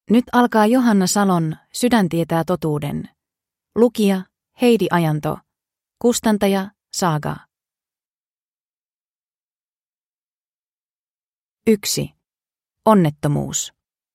Nyt alkaa Johanna Salon Sydän tietää totuuden. Lukija Heidi Ajanto. Kustantaja Saga. 1. Onnettomuus.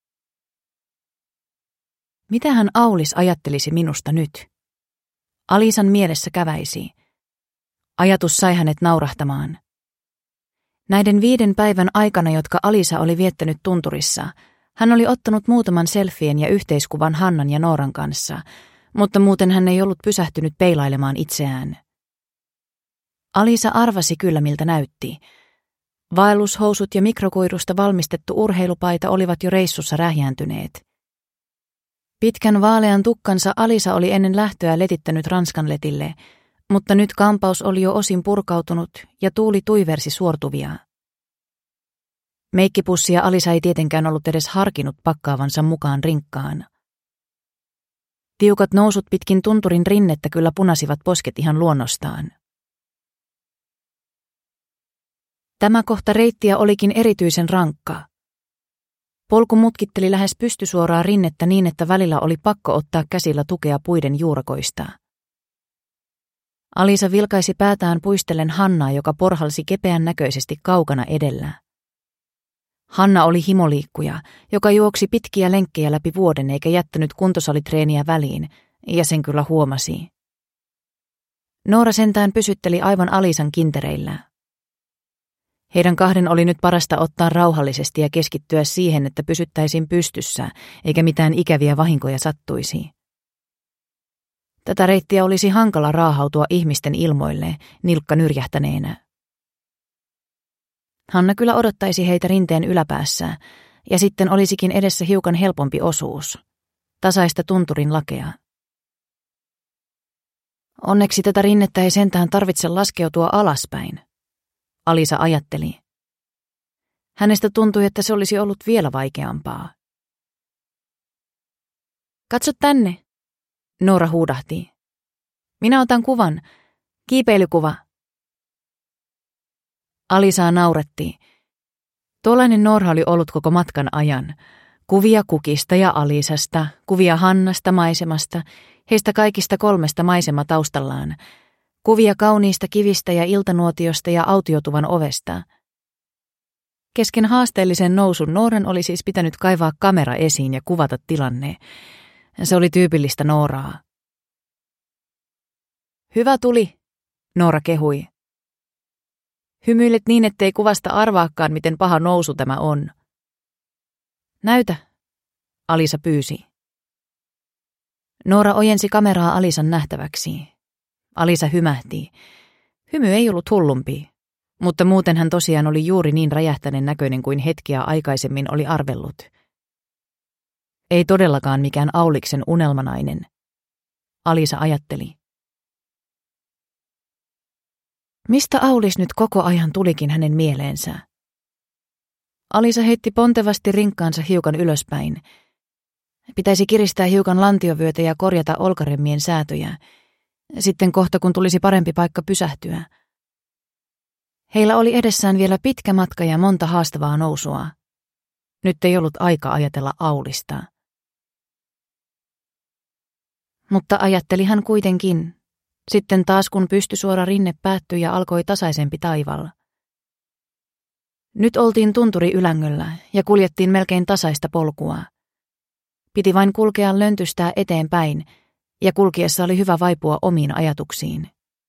Mitähän Aulis ajattelisi minusta nyt? Alisan mielessä käväisi. Ajatus sai hänet naurahtamaan. Näiden 5 päivän aikana, jotka Alisa oli viettänyt tunturissa, hän oli ottanut muutaman selfien ja yhteiskuvan Hannan ja Nooran kanssa, mutta muuten hän ei ollut pysähtynyt peilailemaan itseään. Alisa arvasi kyllä, miltä näytti. Vaellushousut ja mikrokuidusta valmistettu urheilupaita olivat jo reissussa rähjääntyneet. Pitkän vaalean tukkansa Alisa oli ennen lähtöä letittänyt Ranskanletille, mutta nyt kampaus oli jo osin purkautunut ja tuuli tuiversi suortuvia. Meikkipussia Alisa ei tietenkään ollut edes harkinnut pakkaavansa mukaan rinkkaan. Tiukat nousut pitkin tunturin rinnettä kyllä punasivat posket ihan luonnostaan. Tämä kohta reittiä olikin erityisen rankka. Polku mutkitteli lähes pystysuoraa rinnettä niin, että välillä oli pakko ottaa käsillä tukea puiden juurakoista. Alisa vilkaisi päätään puistellen Hannaa, joka porhalsi kepeän näköisesti kaukana edellä. Hanna oli himoliikkuja, joka juoksi pitkiä lenkkejä läpi vuoden eikä jättänyt kuntosalitreeniä väliin, ja sen kyllä huomasi. Noora sentään pysytteli aivan Alisan kintereillä. Heidän kahden oli nyt parasta ottaa rauhallisesti ja keskittyä siihen, että pysyttäisiin pystyssä, eikä mitään ikäviä vahinkoja sattuisi. Tätä reittiä olisi hankala raahautua ihmisten ilmoille, nilkka nyrjähtäneenä. Hanna kyllä odottaisi heitä rinteen yläpäässä, ja sitten olisikin edessä hiukan helpompi osuus. Tasaista tunturin lakea. Onneksi tätä rinnettä ei sentään tarvitse laskeutua alaspäin, Alisa ajatteli. Hänestä tuntui, että se olisi ollut vielä vaikeampaa. Katso tänne, Noora huudahti. Minä otan kuvan. Kiipeilykuva. Alisaa nauretti. Tuollainen Noora oli ollut koko matkan ajan. Kuvia Kukista ja Alisasta, kuvia Hannasta maisemasta, heistä kaikista 3 maisema taustallaan. Kuvia kauniista kivistä ja iltanuotiosta ja autiotuvan ovesta. Kesken haasteellisen nousun Nooran oli siis pitänyt kaivaa kamera esiin ja kuvata tilanne. Se oli tyypillistä Nooraa. Hyvä tuli, Noora kehui. Hymyilet niin, ettei kuvasta arvaakaan, miten paha nousu tämä on. Näytä, Alisa pyysi. Noora ojensi kameraa Alisan nähtäväksi. Alisa hymähti. Hymy ei ollut hullumpi, mutta muuten hän tosiaan oli juuri niin räjähtäneen näköinen kuin hetkiä aikaisemmin oli arvellut. Ei todellakaan mikään Auliksen unelmanainen, Alisa ajatteli. Mistä Aulis nyt koko ajan tulikin hänen mieleensä? Alisa heitti pontevasti rinkkaansa hiukan ylöspäin. Pitäisi kiristää hiukan lantiovyötä ja korjata olkaremmien säätöjä. Sitten kohta, kun tulisi parempi paikka pysähtyä. Heillä oli edessään vielä pitkä matka ja monta haastavaa nousua. Nyt ei ollut aika ajatella Aulista. Mutta ajatteli hän kuitenkin. Sitten taas kun pystysuora rinne päättyi ja alkoi tasaisempi taival. Nyt oltiin tunturi ylängöllä ja kuljettiin melkein tasaista polkua. Piti vain kulkea löntystää eteenpäin ja kulkiessa oli hyvä vaipua omiin ajatuksiin.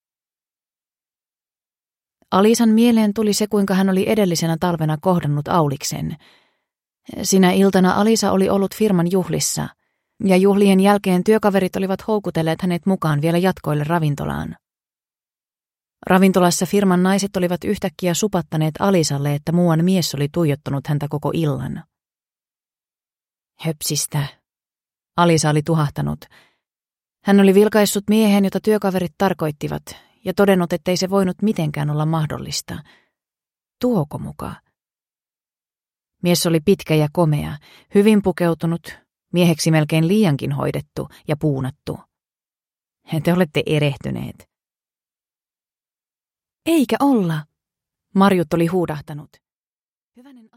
Alisan mieleen tuli se, kuinka hän oli edellisenä talvena kohdannut Auliksen. Sinä iltana Alisa oli ollut firman juhlissa, ja juhlien jälkeen työkaverit olivat houkutelleet hänet mukaan vielä jatkoille ravintolaan. Ravintolassa firman naiset olivat yhtäkkiä supattaneet Alisalle, että muuan mies oli tuijottanut häntä koko illan. Höpsistä, Alisa oli tuhahtanut. Hän oli vilkaissut miehen, jota työkaverit tarkoittivat, ja todennut, ettei se voinut mitenkään olla mahdollista. Tuoko muka? Mies oli pitkä ja komea, hyvin pukeutunut, mieheksi melkein liiankin hoidettu ja puunattu. Te olette erehtyneet. Eikä olla, Marjut oli huudahtanut. Hyvänen